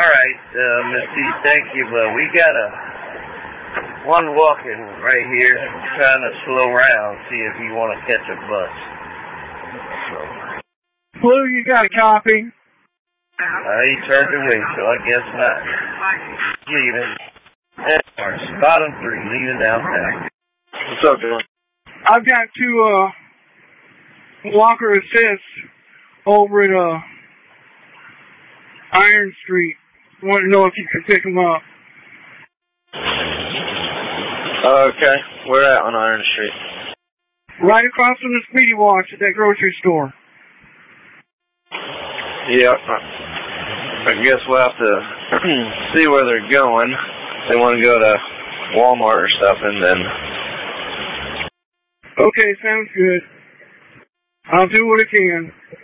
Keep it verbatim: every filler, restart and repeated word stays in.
right, uh, Miss C, thank you, but we got a one walking right here trying to slow around, see if you want to catch a bus. So. Blue, you got a copy? Uh, he turned away, so I guess not. Leaving. Bottom three, leaving downtown. What's up, Dylan? I've got two uh, Walker assists over at uh, Iron Street. I want to know if you could pick them up. Okay, where at on Iron Street? Right across from the Speedy Watch at that grocery store. Yeah, I guess we'll have to see where they're going. They want to go to Walmart or something, then. Okay, sounds good. I'll do what I can.